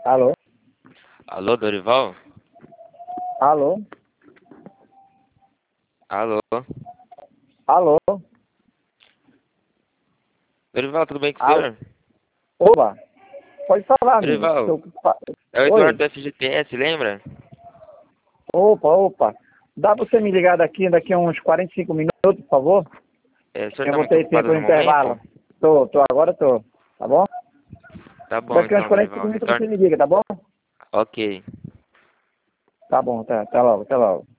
Alô? Alô, Dorival? Alô? Alô? Alô? Dorival, tudo bem com o Alô? senhor? Opa! Pode falar, amigo. Dorival, é o Eduardo Oi? do FGTS, lembra? Opa. Dá pra você me ligar daqui a uns 45 minutos, por favor? É, o senhor Eu tá vou muito ter ocupado tempo no no momento? intervalo. Agora tô. Tá bom? Tá bom Daqui a uns então, 45 Dorival. minutos você Retorne. me liga, tá bom? Ok. Tá bom, tá. Até logo.